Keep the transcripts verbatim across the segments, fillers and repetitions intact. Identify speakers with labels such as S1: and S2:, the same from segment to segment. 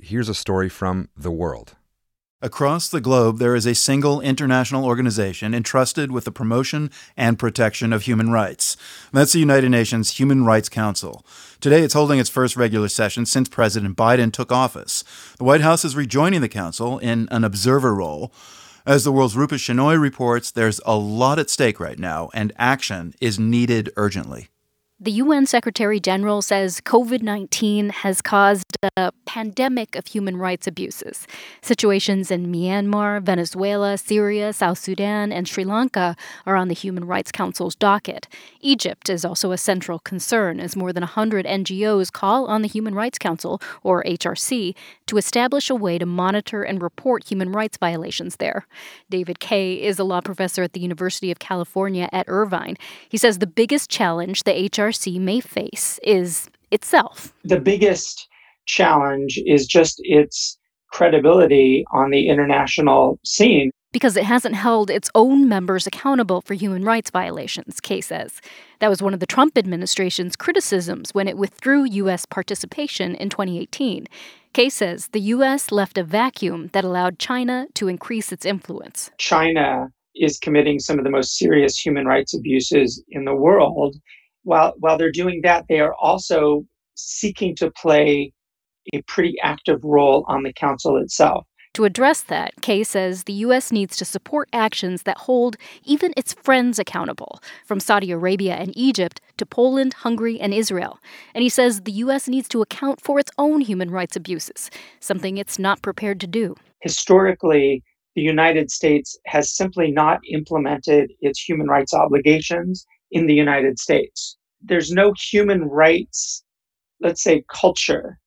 S1: here's a story from The World.
S2: Across the globe, there is a single international organization entrusted with the promotion and protection of human rights. That's the United Nations Human Rights Council. Today, it's holding its first regular session since President Biden took office. The White House is rejoining the council in an observer role. As The World's Rupa Shenoy reports, there's a lot at stake right now, and action is needed urgently.
S3: The U N Secretary General says covid nineteen has caused a pandemic of human rights abuses. Situations in Myanmar, Venezuela, Syria, South Sudan, and Sri Lanka are on the Human Rights Council's docket. Egypt is also a central concern, as more than one hundred N G Os call on the Human Rights Council, or H R C, to establish a way to monitor and report human rights violations there. David Kaye is a law professor at the University of California at Irvine. He says the biggest challenge the H R C may face is itself.
S4: The biggest challenge is just its credibility on the international scene.
S3: Because it hasn't held its own members accountable for human rights violations, Kaye says. That was one of the Trump administration's criticisms when it withdrew U S participation in twenty eighteen. Kaye says the U S left a vacuum that allowed China to increase its influence.
S4: China is committing some of the most serious human rights abuses in the world. While, while they're doing that, they are also seeking to play a pretty active role on the council itself.
S3: To address that, Kaye says the U S needs to support actions that hold even its friends accountable, from Saudi Arabia and Egypt to Poland, Hungary, and Israel. And he says the U S needs to account for its own human rights abuses, something it's not prepared to do.
S4: Historically, the United States has simply not implemented its human rights obligations in the United States. There's no human rights, let's say, culture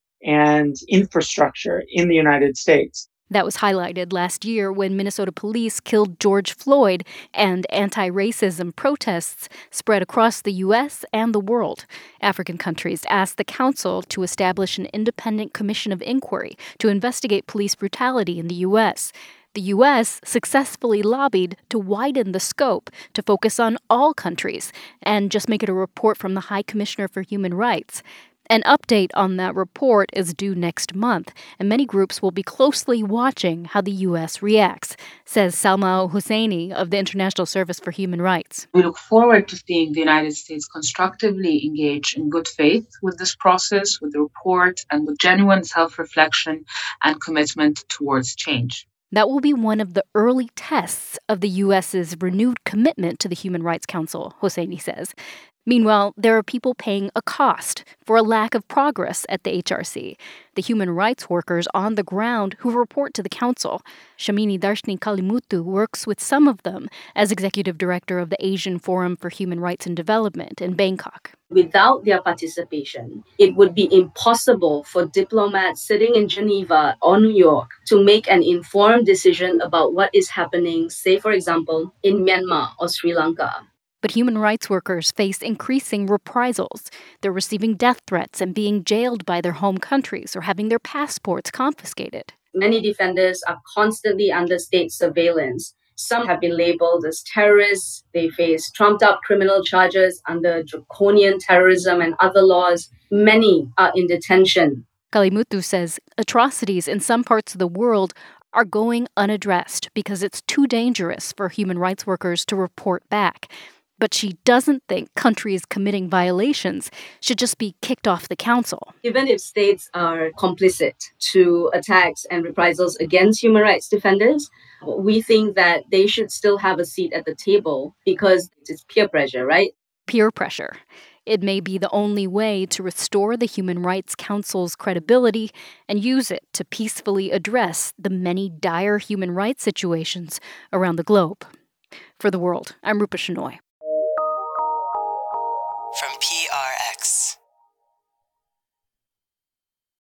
S4: and infrastructure in the United States.
S3: That was highlighted last year when Minnesota police killed George Floyd and anti-racism protests spread across the U S and the world. African countries asked the council to establish an independent commission of inquiry to investigate police brutality in the U S. The U S successfully lobbied to widen the scope to focus on all countries and just make it a report from the High Commissioner for Human Rights. An update on that report is due next month, and many groups will be closely watching how the U S reacts, says Salma Al-Husseini of the International Service for Human Rights.
S5: We look forward to seeing the United States constructively engage in good faith with this process, with the report, and with genuine self-reflection and commitment towards change.
S3: That will be one of the early tests of the U S's renewed commitment to the Human Rights Council, Hosseini says. Meanwhile, there are people paying a cost for a lack of progress at the H R C, the human rights workers on the ground who report to the council. Shamini Darshni Kalimutu works with some of them as executive director of the Asian Forum for Human Rights and Development in Bangkok.
S6: Without their participation, it would be impossible for diplomats sitting in Geneva or New York to make an informed decision about what is happening, say, for example, in Myanmar or Sri Lanka.
S3: But human rights workers face increasing reprisals. They're receiving death threats and being jailed by their home countries or having their passports confiscated.
S6: Many defenders are constantly under state surveillance. Some have been labeled as terrorists. They face trumped-up criminal charges under draconian terrorism and other laws. Many are in detention.
S3: Kalimutu says atrocities in some parts of the world are going unaddressed because it's too dangerous for human rights workers to report back. But she doesn't think countries committing violations should just be kicked off the council.
S6: Even if states are complicit to attacks and reprisals against human rights defenders, we think that they should still have a seat at the table because it's peer pressure, right?
S3: Peer pressure. It may be the only way to restore the Human Rights Council's credibility and use it to peacefully address the many dire human rights situations around the globe. For The World, I'm Rupa Shenoy.